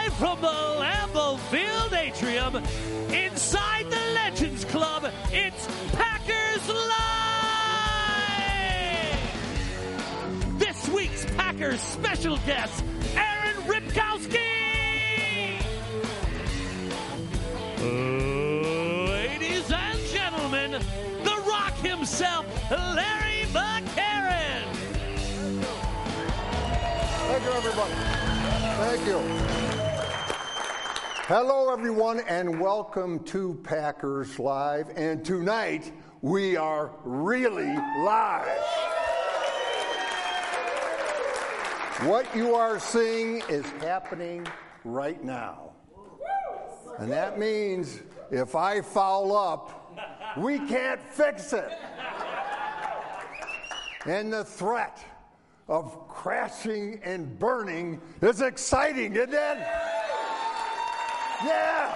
Live from the Lambeau Field atrium, inside the Legends Club, it's Packers Live! This week's Packers special guest, Aaron Ripkowski! Ladies and gentlemen, the Rock himself, Larry McCarren! Thank you, everybody. Thank you. Hello, everyone, and welcome to Packers Live. And tonight, we are really live. What you are seeing is happening right now. And that means if I foul up, we can't fix it. And the threat of crashing and burning is exciting, isn't it? Yeah.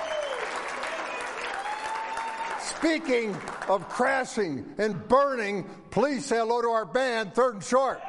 Speaking of crashing and burning, please say hello to our band, Third and Short.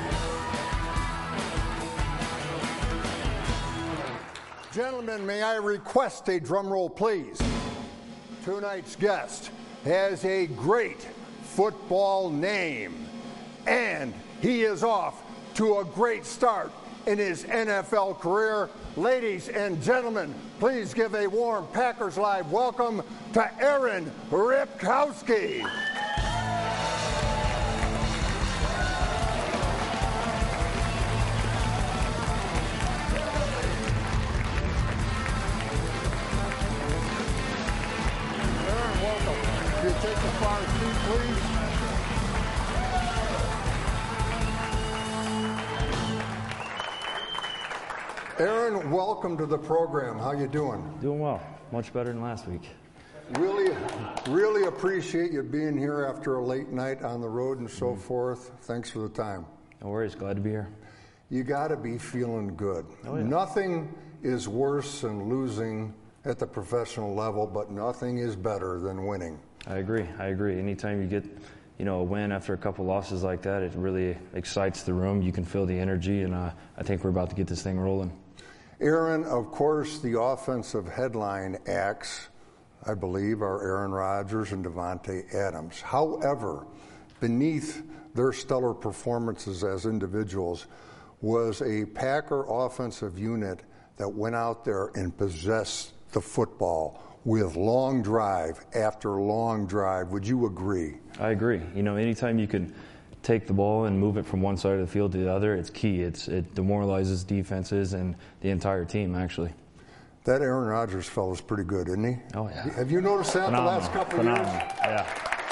Gentlemen, may I request a drum roll, please? Tonight's guest has a great football name, and he is off to a great start in his NFL career. Ladies and gentlemen, please give a warm Packers Live welcome to Aaron Ripkowski. Aaron, welcome. Can you take the far seat, please? Aaron, welcome to the program. How you doing? Doing well. Much better than last week. Really appreciate you being here after a late night on the road and so forth. Thanks for the time. No worries. Glad to be here. You got to be feeling good. Oh, yeah. Nothing is worse than losing at the professional level, but nothing is better than winning. I agree. Anytime you get, a win after a couple losses like that, it really excites the room. You can feel the energy, and I think we're about to get this thing rolling. Aaron, of course, the offensive headline acts, I believe, are Aaron Rodgers and Davante Adams. However, beneath their stellar performances as individuals was a Packer offensive unit that went out there and possessed the football with long drive after long drive. Would you agree? I agree. Anytime you can take the ball and move it from one side of the field to the other, it's key. It demoralizes defenses and the entire team, actually. That Aaron Rodgers fella's pretty good, isn't he? Oh, yeah. Have you noticed that the last couple of years? Yeah.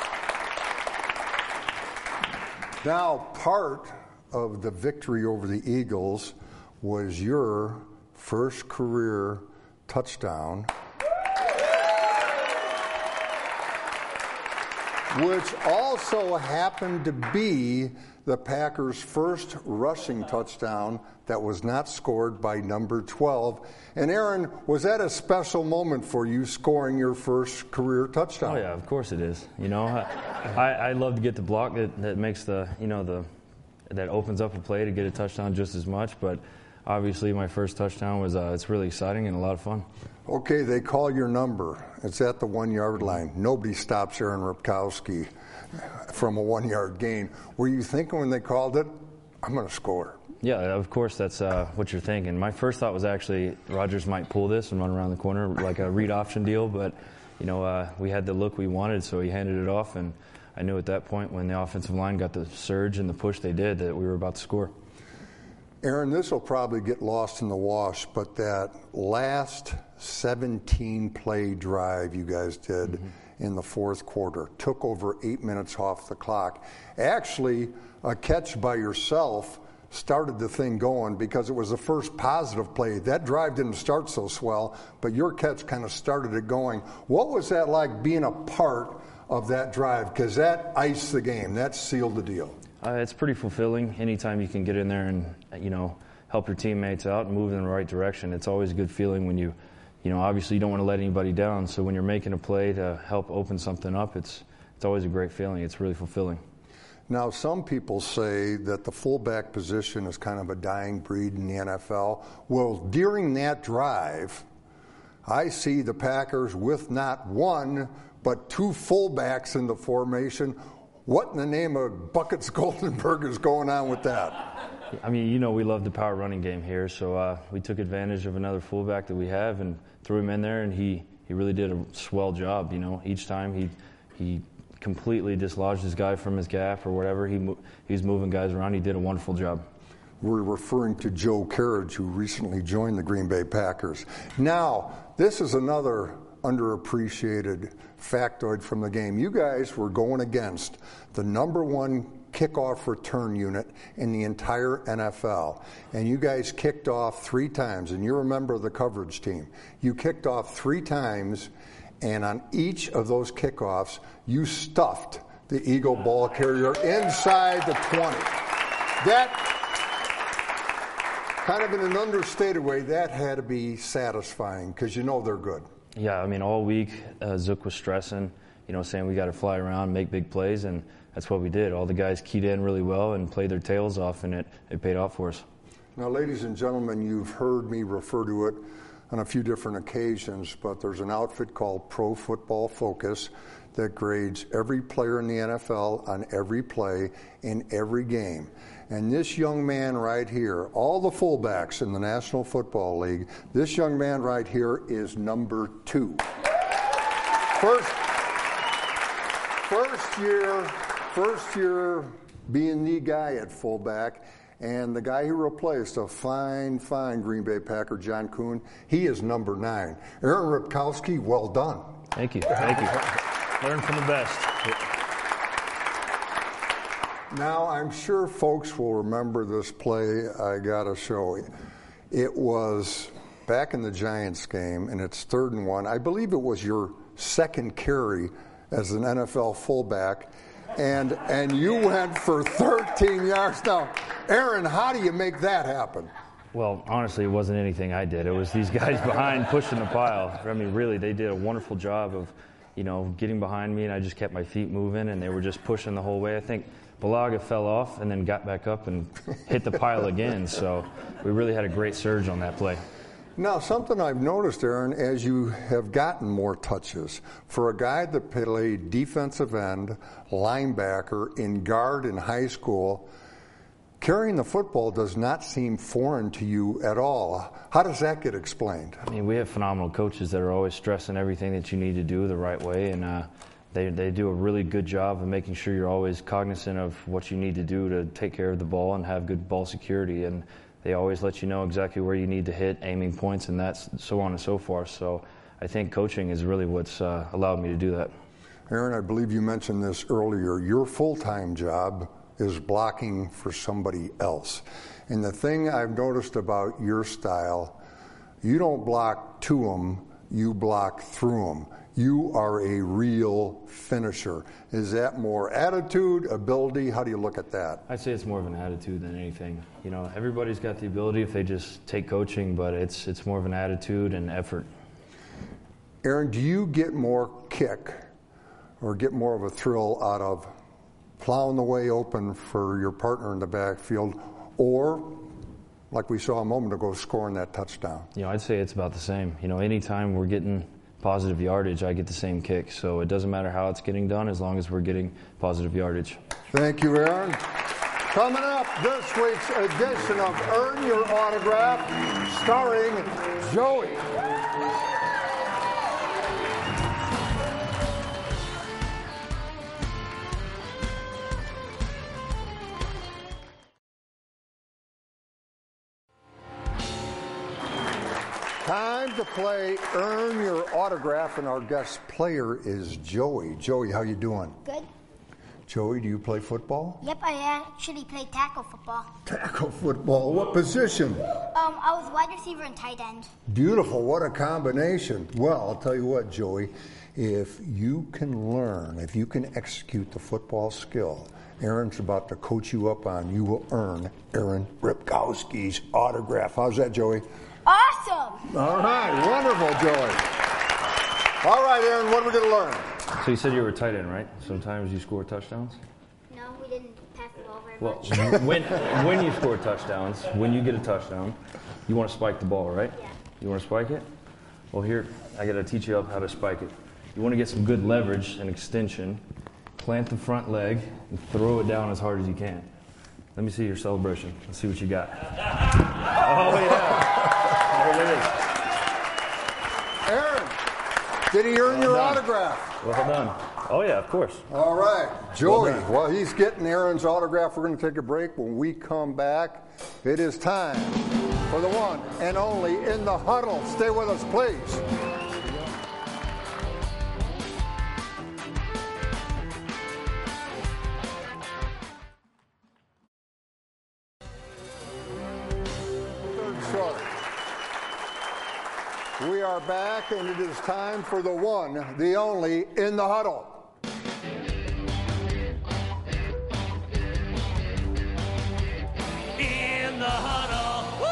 Now, part of the victory over the Eagles was your first career touchdown, which also happened to be the Packers' first rushing touchdown that was not scored by number 12. And Aaron, was that a special moment for you, scoring your first career touchdown? Oh yeah, of course it is. I love to get the block that makes that opens up a play to get a touchdown just as much. But obviously, my first touchdown was it's really exciting and a lot of fun. Okay, they call your number. It's at the 1 yard line. Nobody stops Aaron Ripkowski from a 1 yard gain. Were you thinking when they called it, I'm going to score? Yeah, of course, that's what you're thinking. My first thought was actually Rodgers might pull this and run around the corner like a read option deal, but we had the look we wanted, so he handed it off, and I knew at that point when the offensive line got the surge and the push they did that we were about to score. Aaron, this will probably get lost in the wash, but that last 17-play drive you guys did in the fourth quarter took over 8 minutes off the clock. Actually, a catch by yourself started the thing going because it was the first positive play. That drive didn't start so swell, but your catch kind of started it going. What was that like being a part of that drive? Because that iced the game. That sealed the deal. It's pretty fulfilling anytime you can get in there and, help your teammates out and move in the right direction. It's always a good feeling when you obviously you don't want to let anybody down. So when you're making a play to help open something up, it's always a great feeling. It's really fulfilling. Now, some people say that the fullback position is kind of a dying breed in the NFL. Well, during that drive, I see the Packers with not one, but two fullbacks in the formation. What in the name of Buckets Goldenberg is going on with that? I mean, you know, we love the power running game here, so we took advantage of another fullback that we have and threw him in there, and he really did a swell job. You know, each time he completely dislodged his guy from his gap or whatever. He's moving guys around. He did a wonderful job. We're referring to Joe Carriage, who recently joined the Green Bay Packers. Now, this is another underappreciated factoid from the game. You guys were going against the #1 kickoff return unit in the entire NFL. And you guys kicked off 3 times, and you're a member of the coverage team. You kicked off 3 times, and on each of those kickoffs, you stuffed the Eagle ball carrier inside the 20. That, kind of in an understated way, that had to be satisfying because you know they're good. Yeah, I mean, all week, Zook was stressing, you know, saying we got to fly around, make big plays, and that's what we did. All the guys keyed in really well and played their tails off, and it paid off for us. Now, ladies and gentlemen, you've heard me refer to it on a few different occasions, but there's an outfit called Pro Football Focus that grades every player in the NFL on every play in every game. And this young man right here, all the fullbacks in the National Football League, this young man right here is number 2. First year being the guy at fullback, and the guy who replaced a fine Green Bay Packer, John Kuhn, he is number 9. Aaron Ripkowski, well done. Thank you. Learn from the best. Now, I'm sure folks will remember this play I got to show you. It was back in the Giants game, and it's 3rd and 1. I believe it was your second carry as an NFL fullback, and you went for 13 yards. Now, Aaron, how do you make that happen? Well, honestly, it wasn't anything I did. It was these guys behind pushing the pile. I mean, really, they did a wonderful job of, you know, getting behind me, and I just kept my feet moving, and they were just pushing the whole way. I think Balaga fell off and then got back up and hit the pile again. So we really had a great surge on that play. Now, something I've noticed, Aaron, as you have gotten more touches, for a guy that played defensive end, linebacker, in guard in high school, carrying the football does not seem foreign to you at all. How does that get explained? I mean, we have phenomenal coaches that are always stressing everything that you need to do the right way, and they do a really good job of making sure you're always cognizant of what you need to do to take care of the ball and have good ball security. And they always let you know exactly where you need to hit, aiming points, and that's so on and so forth. So I think coaching is really what's allowed me to do that. Aaron, I believe you mentioned this earlier. Your full-time job is blocking for somebody else. And the thing I've noticed about your style, you don't block to them, you block through them. You are a real finisher. Is that more attitude, ability? How do you look at that? I'd say it's more of an attitude than anything. You know, everybody's got the ability if they just take coaching, but it's more of an attitude and effort. Aaron, do you get more kick or get more of a thrill out of plowing the way open for your partner in the backfield, or, like we saw a moment ago, scoring that touchdown? You know, I'd say it's about the same. You know, anytime we're getting positive yardage, I get the same kick. So it doesn't matter how it's getting done as long as we're getting positive yardage. Thank you, Aaron. Coming up, this week's edition of Earn Your Autograph, starring Joey. Time to play Earn Your Autograph, and our guest player is Joey. Joey, how you doing? Good. Joey, do you play football? Yep, I actually play tackle football. Tackle football. What position? I was wide receiver and tight end. Beautiful. What a combination. Well, I'll tell you what, Joey, if you can learn, if you can execute the football skill Aaron's about to coach you up on, you will earn Aaron Ripkowski's autograph. How's that, Joey? Awesome. All right. Wonderful, Joey. All right, Aaron, what are we going to learn? So you said you were a tight end, right? Sometimes you score touchdowns? No, we didn't. Well, when you score touchdowns, when you get a touchdown, you want to spike the ball, right? Yeah. You want to spike it? Well, here, I got to teach you how to spike it. You want to get some good leverage and extension, plant the front leg, and throw it down as hard as you can. Let me see your celebration. Let's see what you got. Oh, yeah. There it is. Aaron, did he earn your autograph? Well done. Oh, yeah, of course. All right. Joey, while he's getting Aaron's autograph, we're going to take a break. When we come back, it is time for the one and only In the Huddle. Stay with us, please. We are back, and it is time for the one, the only, In the Huddle. In the Huddle.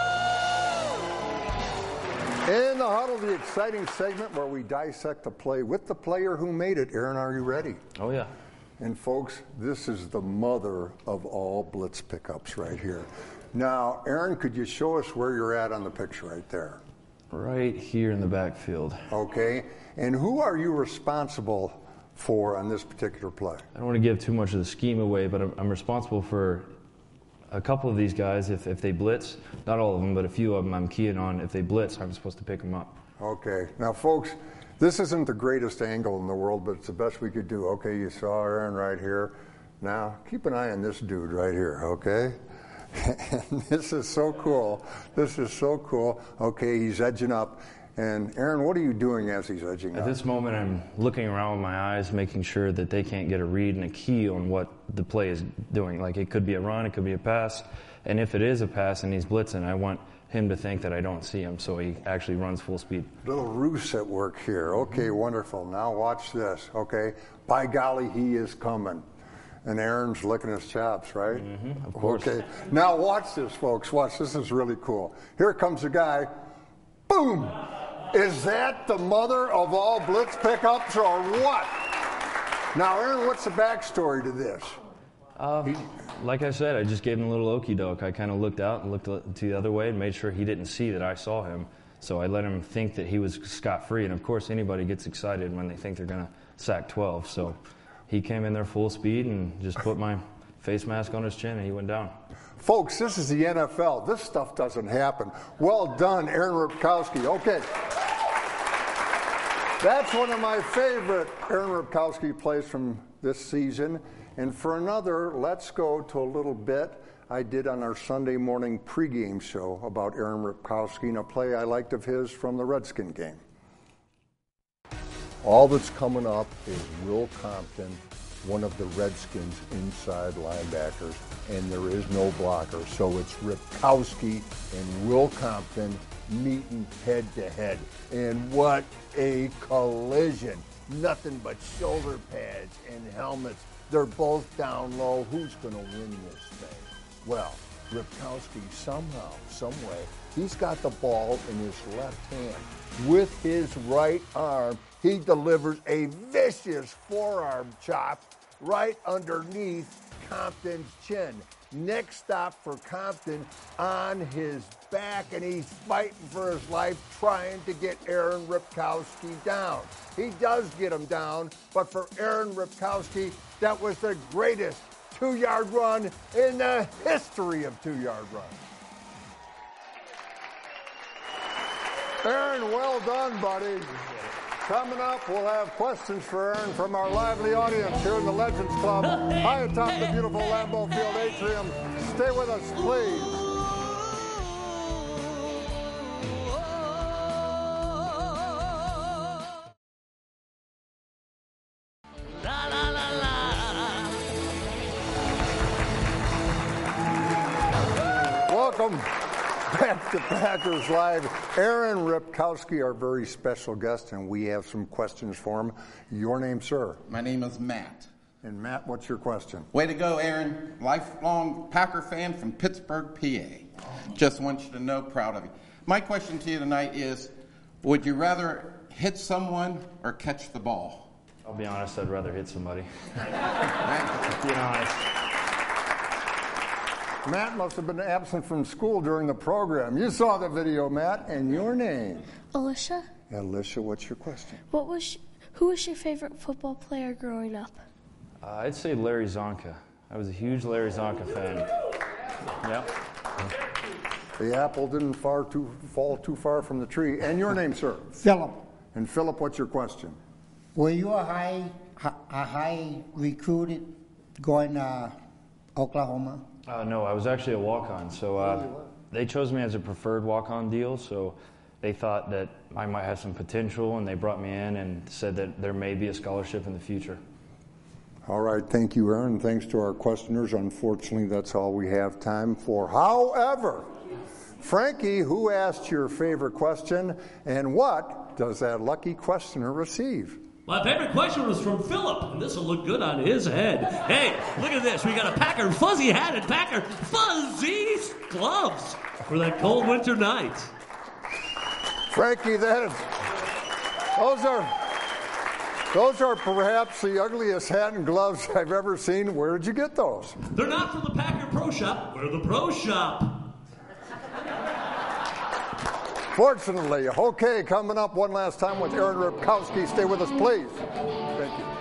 Woo! In the Huddle, the exciting segment where we dissect the play with the player who made it. Aaron, are you ready? Oh, yeah. And folks, this is the mother of all blitz pickups right here. Now, Aaron, could you show us where you're at on the picture right there? Right here in the backfield. Okay. And who are you responsible for on this particular play? I don't want to give too much of the scheme away, but I'm responsible for a couple of these guys. If they blitz, not all of them, but a few of them I'm keying on. If they blitz, I'm supposed to pick them up. Okay. Now, folks, this isn't the greatest angle in the world, but it's the best we could do. Okay, you saw Aaron right here. Now, keep an eye on this dude right here, okay? And this is so cool. This is so cool. Okay, he's edging up. And Aaron, what are you doing as he's edging up? At this moment, I'm looking around with my eyes, making sure that they can't get a read and a key on what the play is doing. Like, it could be a run, it could be a pass. And if it is a pass and he's blitzing, I want him to think that I don't see him, so he actually runs full speed. Little ruse at work here. Okay, wonderful. Now watch this, okay? By golly, he is coming. And Aaron's licking his chops, right? Mm-hmm, of course. Okay. Now watch this, folks. Watch. This is really cool. Here comes the guy. Boom! Is that the mother of all blitz pickups or what? Now, Aaron, what's the backstory to this? Like I said, I just gave him a little okey doke. I kind of looked out and looked to the other way and made sure he didn't see that I saw him. So I let him think that he was scot-free. And of course, anybody gets excited when they think they're going to sack 12. So he came in there full speed and just put my face mask on his chin and he went down. Folks, this is the NFL. This stuff doesn't happen. Well done, Aaron Ripkowski. Okay. That's one of my favorite Aaron Ripkowski plays from this season. And for another, let's go to a little bit I did on our Sunday morning pregame show about Aaron Ripkowski and a play I liked of his from the Redskin game. All that's coming up is Will Compton, one of the Redskins' inside linebackers, and there is no blocker. So it's Ripkowski and Will Compton meeting head to head. And what a collision. Nothing but shoulder pads and helmets. They're both down low. Who's going to win this thing? Well, Ripkowski somehow, someway, he's got the ball in his left hand. With his right arm, he delivers a vicious forearm chop right underneath Compton's chin. Next stop for Compton on his back, and he's fighting for his life, trying to get Aaron Ripkowski down. He does get him down, but for Aaron Ripkowski, that was the greatest two-yard run in the history of two-yard runs. Aaron, well done, buddy. Coming up, we'll have questions for Aaron from our lively audience here in the Legends Club, high atop the beautiful Lambeau Field atrium. Stay with us, please. La la la la. Welcome back to Packers Live. Aaron Ripkowski, our very special guest, and we have some questions for him. Your name, sir? My name is Matt. And Matt, what's your question? Way to go, Aaron. Lifelong Packer fan from Pittsburgh, PA. Just want you to know, proud of you. My question to you tonight is, would you rather hit someone or catch the ball? I'll be honest, I'd rather hit somebody. Being honest. Matt must have been absent from school during the program. You saw the video, Matt, and your name? Alicia. Alicia, what's your question? Who was your favorite football player growing up? I'd say Larry Zonka. I was a huge Larry Zonka fan. Yep. The apple didn't fall too far from the tree. And your name, sir? Philip. And Philip, what's your question? Were you a high recruited going to Oklahoma? No, I was actually a walk-on. So they chose me as a preferred walk-on deal. So they thought that I might have some potential, and they brought me in and said that there may be a scholarship in the future. All right, thank you, Aaron. Thanks to our questioners. Unfortunately, that's all we have time for. However, Frankie, who asked your favorite question, and what does that lucky questioner receive? My favorite question was from Philip, and this will look good on his head. Hey, look at this. We got a Packer fuzzy hat and Packer fuzzy gloves for that cold winter night. Frankie, those are perhaps the ugliest hat and gloves I've ever seen. Where did you get those? They're not from the Packer Pro Shop. We're the Pro Shop. Fortunately. Okay, coming up one last time with Aaron Ripkowski. Stay with us, please. Thank you.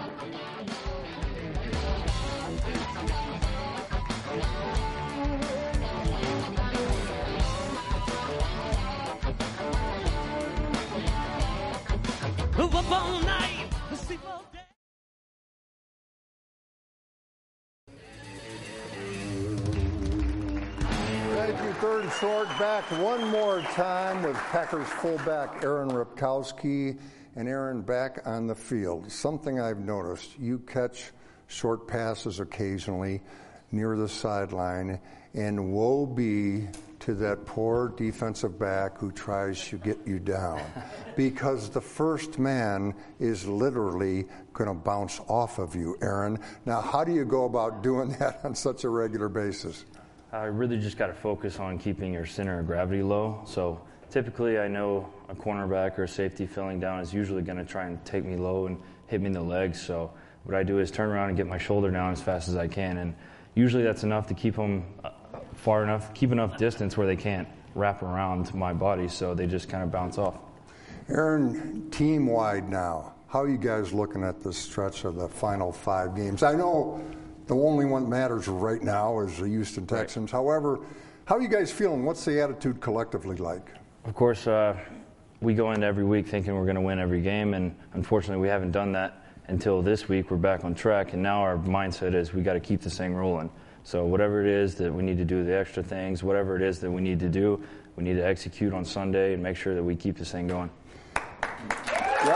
Up all night, sleep all day. Thank you, Third and Short. Back one more time with Packers fullback Aaron Ripkowski. And Aaron, back on the field. Something I've noticed, you catch short passes occasionally near the sideline, and woe be to that poor defensive back who tries to get you down, because the first man is literally going to bounce off of you, Aaron. Now, how do you go about doing that on such a regular basis? I really just got to focus on keeping your center of gravity low. So typically I know a cornerback or a safety filling down is usually going to try and take me low and hit me in the legs. So what I do is turn around and get my shoulder down as fast as I can. And usually that's enough to keep them far enough, keep enough distance where they can't wrap around my body, so they just kind of bounce off. Aaron, team-wide now, how are you guys looking at this stretch of the final 5 games? I know the only one that matters right now is the Houston Texans. Right. However, how are you guys feeling? What's the attitude collectively like? Of course, we go into every week thinking we're going to win every game, and unfortunately we haven't done that until this week. We're back on track, and now our mindset is we got to keep this thing rolling. So whatever it is that we need to do, the extra things, whatever it is that we need to do, we need to execute on Sunday and make sure that we keep this thing going. Yep.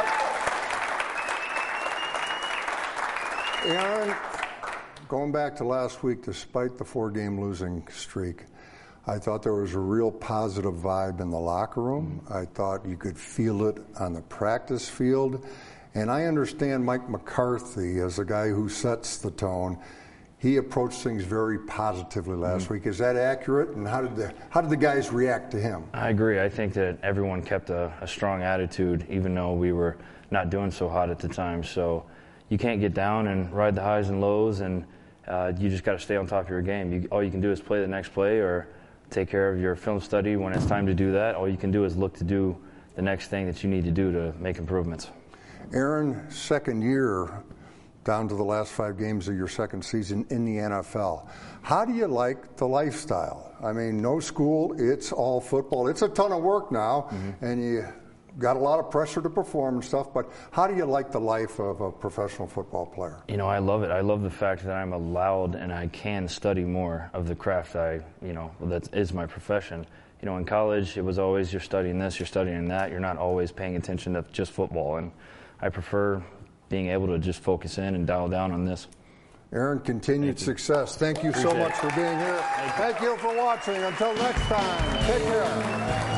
Aaron, going back to last week, despite the 4-game losing streak, I thought there was a real positive vibe in the locker room. I thought you could feel it on the practice field. And I understand Mike McCarthy as a guy who sets the tone. He approached things very positively last week. Is that accurate? And how did the guys react to him? I agree. I think that everyone kept a strong attitude, even though we were not doing so hot at the time. So you can't get down and ride the highs and lows, and you just got to stay on top of your game. All you can do is play the next play or take care of your film study. When it's time to do that, all you can do is look to do the next thing that you need to do to make improvements. Aaron, second year, down to the last 5 games of your second season in the NFL. How do you like the lifestyle? I mean, no school, it's all football. It's a ton of work now, and you got a lot of pressure to perform and stuff, but how do you like the life of a professional football player? You know, I love it. I love the fact that I'm allowed and I can study more of the craft that is my profession. You know, in college, it was always you're studying this, you're studying that. You're not always paying attention to just football, and I prefer being able to just focus in and dial down on this. Aaron, continued success. Thank you so much for being here. Thank you for watching. Until next time, take care.